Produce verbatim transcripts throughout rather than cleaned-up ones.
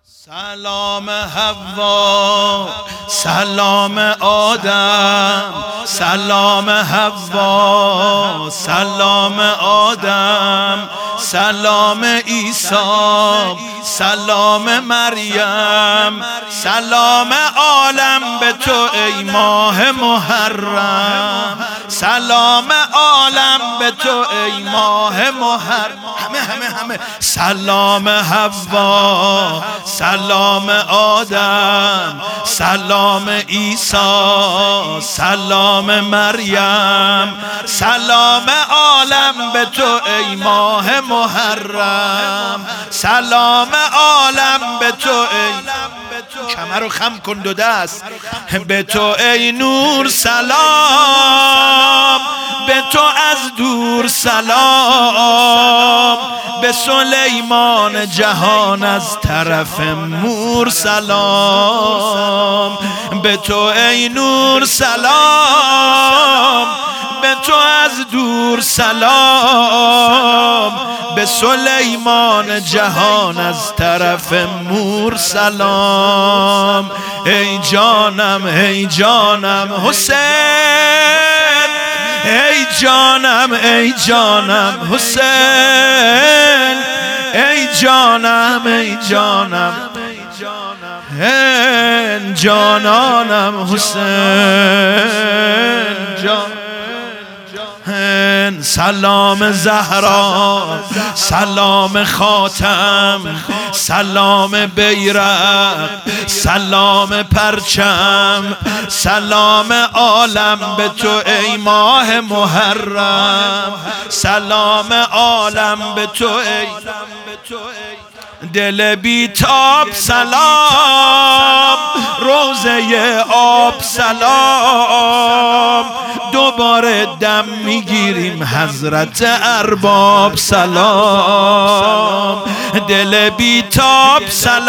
سلام حوا، سلام آدم، سلام حوا، سلام آدم، سلام عیسی، سلام مریم، سلام عالم به تو ای ماه محرم، سلام عالم به تو ای ماه محرم. همه همه همه سلام حوا، سلام آدم، سلام عیسی، سلام مریم، سلام عالم به تو ای ماه محرم، سلام عالم به تو ای کمر رو خم کن دو دست، به تو ای نور سلام، به تو از دور سلام، به سلیمان جهان از طرف مور سلام، به تو ای نور سلام، به تو از دور سلام، به سلیمان جهان از طرف مور سلام. ای جانم ای جانم حسین، ای جانم ای جانم حسین، ای جانم ای جانم ای جانانم حسین جان. سلام زهرا، سلام خاتم، سلام بیرق، سلام پرچم، سلام عالم به تو ای ماه محرم، سلام عالم به تو ای دل بیتاب سلام، روزه آب سلام، دوباره دم میگیریم حضرت ارباب سلام، دل بیتاب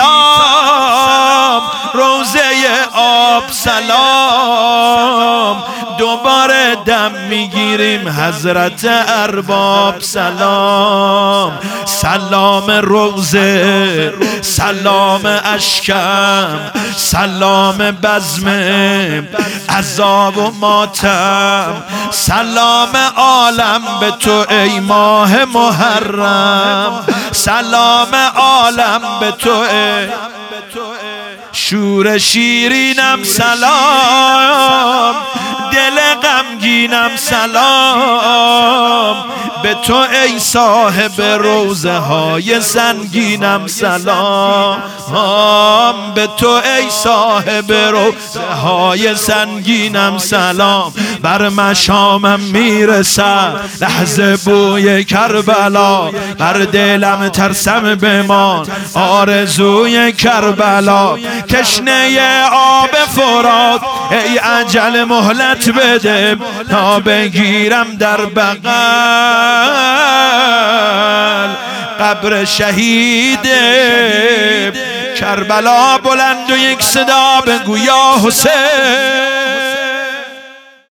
سلام، روزه آب سلام، دوباره دم میگیریم حضرت ارباب سلام. سلام روزه، سلام اشکم، سلام بزم عذاب و ماتم، سلام عالم به تو ای ماه محرم، سلام عالم به تو ای شور شیرینم سلام، دل غمگینم سلام، به تو ای صاحب روزه های سنگینم سلام، به تو ای صاحب روزه های سنگینم سلام. بر مشامم میرسد لحظه بوی کربلا، بر دلم ترسم بمان آرزوی کربلا، تشنه آب فرات ای اجل مهلت بده تا بگیرم در بغل قبر شهید کربلا. بلند و یک صدا بگو یا حسین.